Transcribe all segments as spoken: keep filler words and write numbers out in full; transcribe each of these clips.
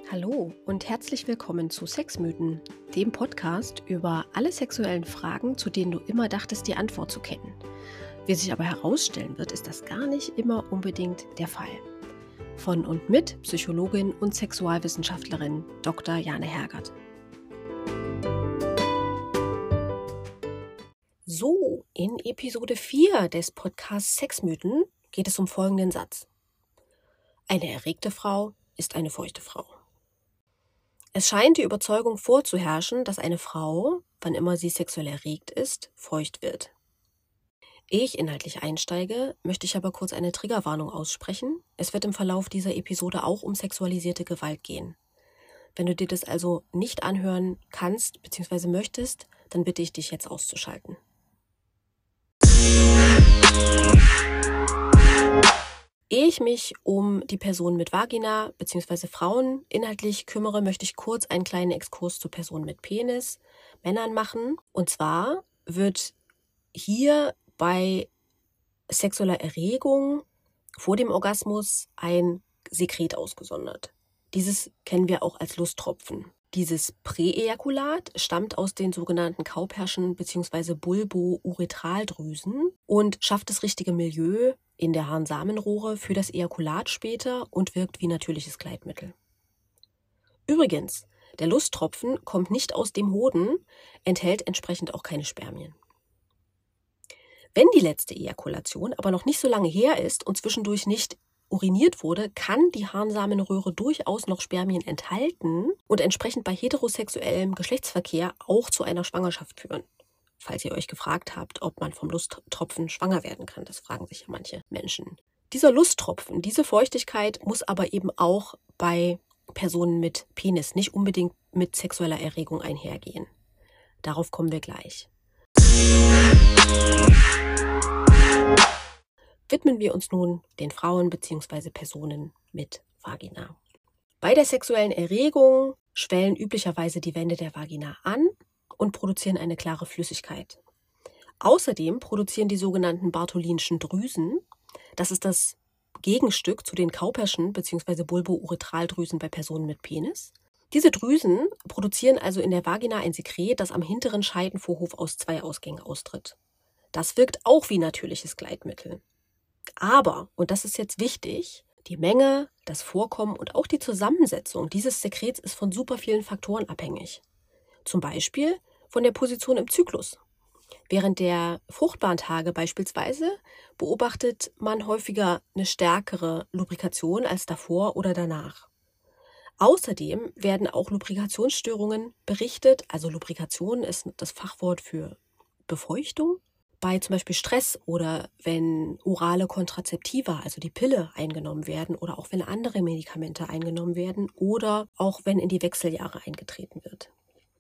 Hallo und herzlich willkommen zu Sexmythen, dem Podcast über alle sexuellen Fragen, zu denen du immer dachtest, die Antwort zu kennen. Wie sich aber herausstellen wird, ist das gar nicht immer unbedingt der Fall. Von und mit Psychologin und Sexualwissenschaftlerin Doktor Jane Hergert. So, in Episode vier des Podcasts Sexmythen geht es um folgenden Satz. Eine erregte Frau ist eine feuchte Frau. Es scheint die Überzeugung vorzuherrschen, dass eine Frau, wann immer sie sexuell erregt ist, feucht wird. Ehe ich inhaltlich einsteige, möchte ich aber kurz eine Triggerwarnung aussprechen. Es wird im Verlauf dieser Episode auch um sexualisierte Gewalt gehen. Wenn du dir das also nicht anhören kannst bzw. möchtest, dann bitte ich dich jetzt auszuschalten. Ehe ich mich um die Person mit Vagina bzw. Frauen inhaltlich kümmere, möchte ich kurz einen kleinen Exkurs zu Personen mit Penis, Männern machen. Und zwar wird hier bei sexueller Erregung vor dem Orgasmus ein Sekret ausgesondert. Dieses kennen wir auch als Lusttropfen. Dieses Präejakulat stammt aus den sogenannten Kauperschen bzw. Bulbo-Uretraldrüsen und schafft das richtige Milieu in der Harnsamenrohre für das Ejakulat später und wirkt wie natürliches Gleitmittel. Übrigens, der Lusttropfen kommt nicht aus dem Hoden, enthält entsprechend auch keine Spermien. Wenn die letzte Ejakulation aber noch nicht so lange her ist und zwischendurch nicht uriniert wurde, kann die Harnsamenröhre durchaus noch Spermien enthalten und entsprechend bei heterosexuellem Geschlechtsverkehr auch zu einer Schwangerschaft führen. Falls ihr euch gefragt habt, ob man vom Lusttropfen schwanger werden kann, das fragen sich ja manche Menschen. Dieser Lusttropfen, diese Feuchtigkeit muss aber eben auch bei Personen mit Penis nicht unbedingt mit sexueller Erregung einhergehen. Darauf kommen wir gleich. Widmen wir uns nun den Frauen bzw. Personen mit Vagina. Bei der sexuellen Erregung schwellen üblicherweise die Wände der Vagina an und produzieren eine klare Flüssigkeit. Außerdem produzieren die sogenannten Bartholinschen Drüsen, das ist das Gegenstück zu den Kauperschen bzw. Bulbo-Uretraldrüsen bei Personen mit Penis. Diese Drüsen produzieren also in der Vagina ein Sekret, das am hinteren Scheidenvorhof aus zwei Ausgängen austritt. Das wirkt auch wie natürliches Gleitmittel. Aber, und das ist jetzt wichtig, die Menge, das Vorkommen und auch die Zusammensetzung dieses Sekrets ist von super vielen Faktoren abhängig. Zum Beispiel von der Position im Zyklus. Während der fruchtbaren Tage beispielsweise beobachtet man häufiger eine stärkere Lubrikation als davor oder danach. Außerdem werden auch Lubrikationsstörungen berichtet, also Lubrikation ist das Fachwort für Befeuchtung. Bei zum Beispiel Stress oder wenn orale Kontrazeptiva, also die Pille, eingenommen werden oder auch wenn andere Medikamente eingenommen werden oder auch wenn in die Wechseljahre eingetreten wird.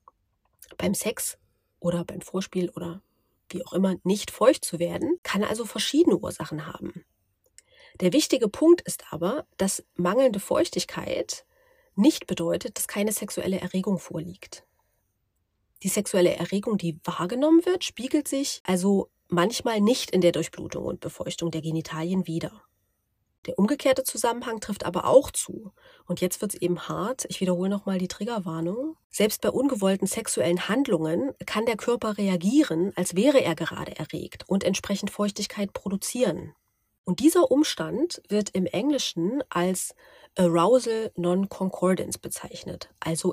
Beim Sex oder beim Vorspiel oder wie auch immer nicht feucht zu werden, kann also verschiedene Ursachen haben. Der wichtige Punkt ist aber, dass mangelnde Feuchtigkeit nicht bedeutet, dass keine sexuelle Erregung vorliegt. Die sexuelle Erregung, die wahrgenommen wird, spiegelt sich also manchmal nicht in der Durchblutung und Befeuchtung der Genitalien wider. Der umgekehrte Zusammenhang trifft aber auch zu. Und jetzt wird es eben hart. Ich wiederhole nochmal die Triggerwarnung. Selbst bei ungewollten sexuellen Handlungen kann der Körper reagieren, als wäre er gerade erregt und entsprechend Feuchtigkeit produzieren. Und dieser Umstand wird im Englischen als Arousal Non-Concordance bezeichnet, also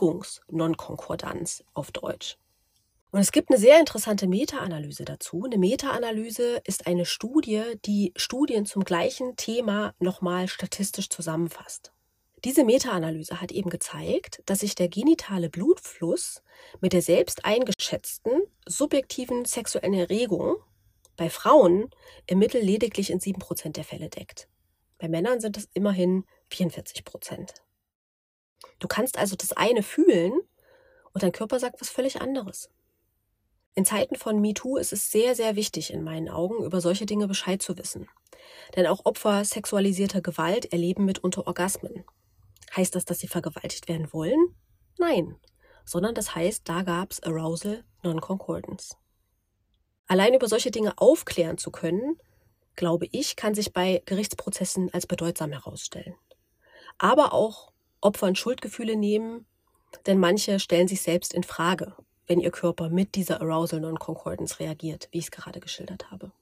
Erregungs-Non-Konkordanz auf Deutsch. Und es gibt eine sehr interessante Meta-Analyse dazu. Eine Meta-Analyse ist eine Studie, die Studien zum gleichen Thema nochmal statistisch zusammenfasst. Diese Meta-Analyse hat eben gezeigt, dass sich der genitale Blutfluss mit der selbst eingeschätzten subjektiven sexuellen Erregung bei Frauen im Mittel lediglich in sieben Prozent der Fälle deckt. Bei Männern sind es immerhin vierundvierzig Prozent. Du kannst also das eine fühlen und dein Körper sagt was völlig anderes. In Zeiten von MeToo ist es sehr, sehr wichtig in meinen Augen, über solche Dinge Bescheid zu wissen. Denn auch Opfer sexualisierter Gewalt erleben mitunter Orgasmen. Heißt das, dass sie vergewaltigt werden wollen? Nein, sondern das heißt, da gab es Arousal Non-Concordance. Allein über solche Dinge aufklären zu können, glaube ich, kann sich bei Gerichtsprozessen als bedeutsam herausstellen. Aber auch Opfern Schuldgefühle nehmen, denn manche stellen sich selbst in Frage, wenn ihr Körper mit dieser Arousal Non-Concordance reagiert, wie ich es gerade geschildert habe.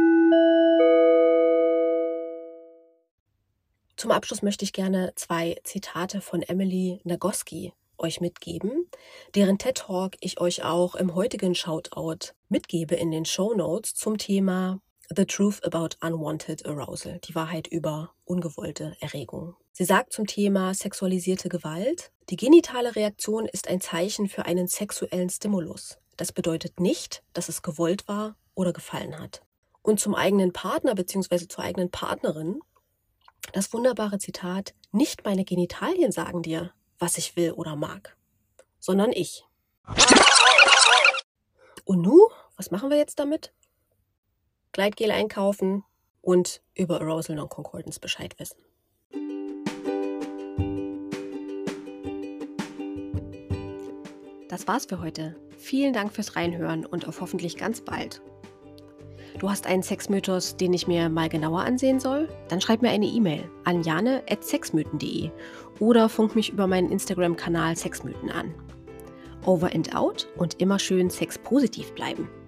Zum Abschluss möchte ich gerne zwei Zitate von Emily Nagoski euch mitgeben, deren TED-Talk ich euch auch im heutigen Shoutout mitgebe in den Shownotes zum Thema The Truth About Unwanted Arousal, die Wahrheit über ungewollte Erregung. Sie sagt zum Thema sexualisierte Gewalt: Die genitale Reaktion ist ein Zeichen für einen sexuellen Stimulus. Das bedeutet nicht, dass es gewollt war oder gefallen hat. Und zum eigenen Partner bzw. zur eigenen Partnerin das wunderbare Zitat: Nicht meine Genitalien sagen dir, was ich will oder mag, sondern ich. Und nu, was machen wir jetzt damit? Gleitgel einkaufen und über Arousal Non-Concordance Bescheid wissen. Das war's für heute. Vielen Dank fürs Reinhören und auf hoffentlich ganz bald. Du hast einen Sexmythos, den ich mir mal genauer ansehen soll? Dann schreib mir eine E-Mail an jane at sexmythen punkt de oder funk mich über meinen Instagram-Kanal Sexmythen an. Over and out und immer schön sexpositiv bleiben.